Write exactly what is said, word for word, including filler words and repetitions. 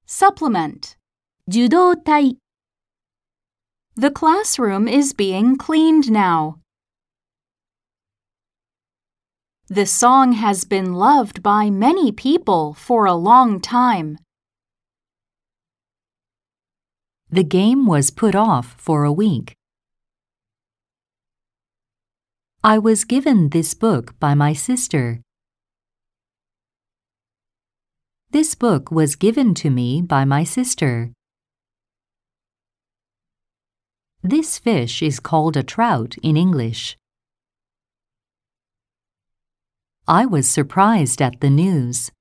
Supplement. 受動体 The classroom is being cleaned now. This song has been loved by many people for a long time. The game was put off for a week. I was given this book by my sister. This book was given to me by my sister. This fish is called a trout in English. I was surprised at the news.